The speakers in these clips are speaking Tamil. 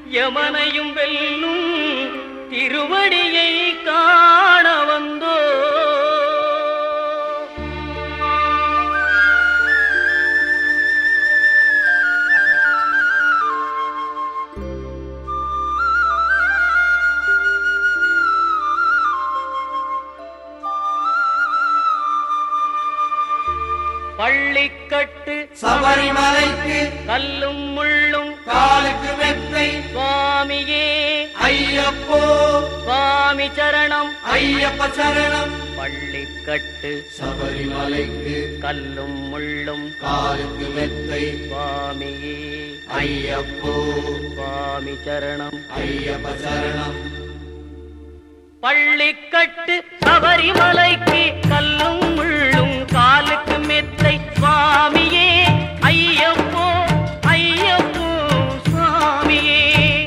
யமனையும் வெல்லும் திருவடியை காண வந்தோ. பள்ளிக்கட்டு சபரிமலைக்கு கல்லும் முள்ளும் காலுக்கு மெத்தை சுவாமியே ஐயப்போ சுவாமி சரணம் ஐயப்ப சரணம். பள்ளிக்கட்டு சபரிமலைக்கு கல்லும் முள்ளும் காலுக்கு மெத்தை சுவாமியே ஐயப்போ சுவாமி சரணம் ஐயப்ப சரணம். பள்ளிக்கட்டு சபரிமலைக்கு கல்லும் முள்ளும் காலுக்கு மெத்தை சுவாமியே ஐயப்போ ஐயப்போ சுவாமியே.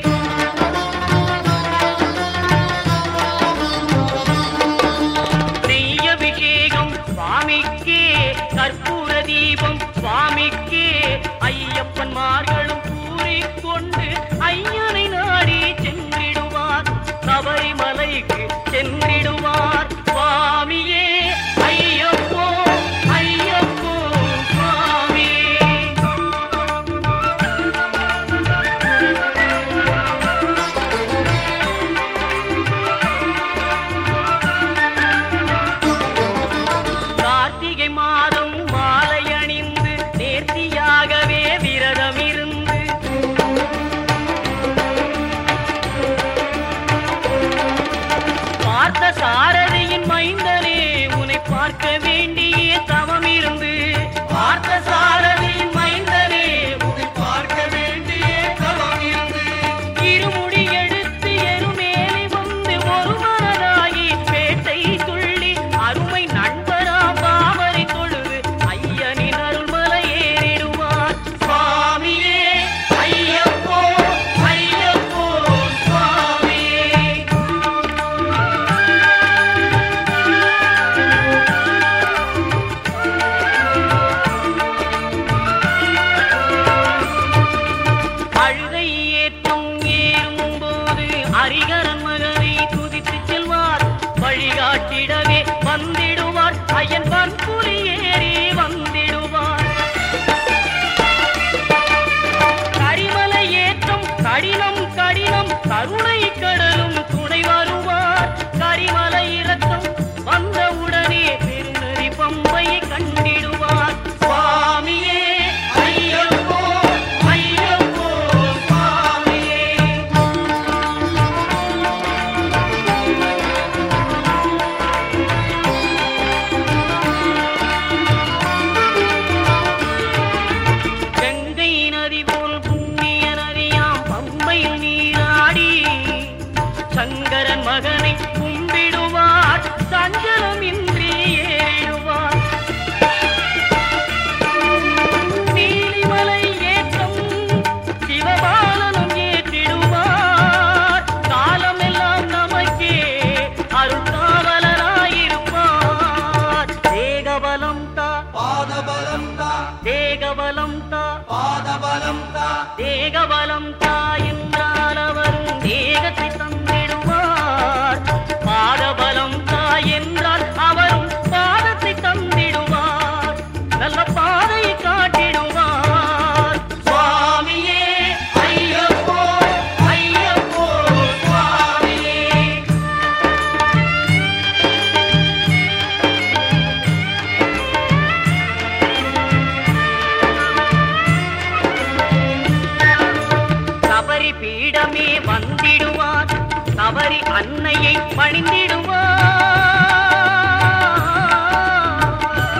நெய்யபிஷேகம் சுவாமிக்கே கற்பூர தீபம் சுவாமிக்கே ஐயப்பன்மார்களும் கூறிக்கொண்டு ஐயனை நாடி சென்றிடுவார் சபரிமலைக்கு சென்றிடுவார் சுவாமியே ஐயப்போ ஐயப்போ சுவாமியே. கார்த்திகை மாதம் மாலை அணிந்து நேர்த்தியாகவே விரதம் இருந்து பார்த்த சாரதியின் மைந்தனே உன்னை பார்க்க வேண்டிய தவம் இருந்து பார்த்த சாரதியின் மைந்தனே உன்னை பார்க்க வேண்டிய தவம் இருந்து இருமுடி எடுத்து எருமேலி வந்து ஒரு மனதாகி பேட்டை துள்ளி அருமை நண்பரா பாவரை தொழுது ஐயனின் அருள்மலை ஏறிடுவார் சுவாமியே ஐயப்போ ஐயப்போ சுவாமியே. அழுகை ஏற்றம் ஏறும்போது ஹரிகரன் மகனை துதித்து செல்வார் வழிகாட்டிடவே வந்திடுவார் ஐயன் பன்புலி ஏறி வந்திடுவார். கரிமலை ஏற்றம் கடினம் கடினம் கருணை கடலும் துணை வருவார். கரிமலை இறக்கம் வந்தவுடனே பெருநெறி பம்பையை கண்டிடுவார் சுவாமியே ஐயப்போ ஐயப்போ சுவாமியே. கங்கை நதி போல் புண்ணிய நதியாம் பம்பையில் நீராடி சங்கரன் மகனை கும்பிடுவார் சஞ்சலமின்றி ஏறிடுவார். நீலிமலை ஏற்றம் சிவபாலனும் ஏற்றிடுவார். காலமெல்லாம் நமக்கே அருள்காவலராயிருப்பார். தேகபலம் தா பாதபலம் தா தேகபலம் தா பாதபலம் தா தேகபலம் தா என்றால் அவரும் தேகத்தை தந்திடுவார். பாதபலம் தா என்றால் அவரும் பாதத்தை தந்திடுவார். நல்ல பாதையை காட்டிடுவார் சுவாமியே ஐயப்போ ஐயப்போ சுவாமியே. சபரி பீடமே வந்திடுவார். சபரி அன்னையை பணிந்திடுவார்.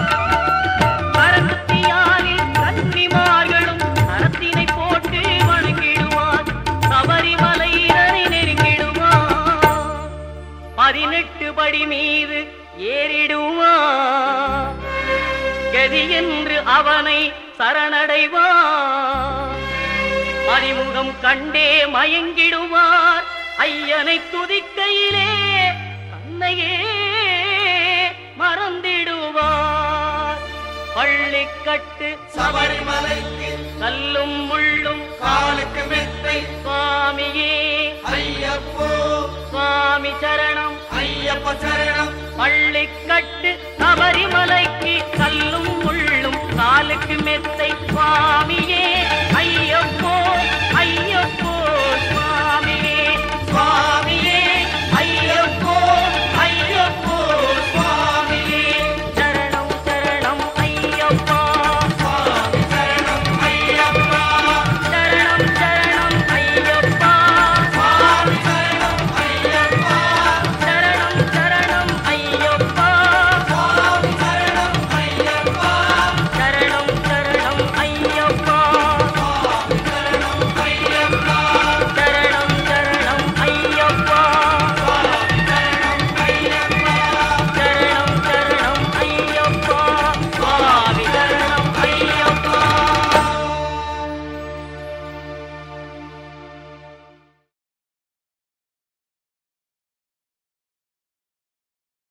கரத்தியாரில் கன்னிமார்களும் கரத்தினை போட்டு வணங்கிடுவார். சபரிமலையினரை நெருங்கிடுவார். 18 படி மீது ஏறிடுவார். கதி என்று அவனை சரணடைவார். அறிமுகம் கண்டே மயங்கிடுவார். ஐயனை துதிக்கையிலே தன்னையே மறந்திடுவார். பள்ளிக்கட்டு சபரிமலைக்கு கல்லும் முள்ளும் காலுக்கு மெத்தை சுவாமியே சரணம் ஐயப்ப சரணம் பள்ளிக்கட்டு சபரிமலைக்கு கல்லும் முள்ளும் காலுக்கு மெத்தை சுவாமி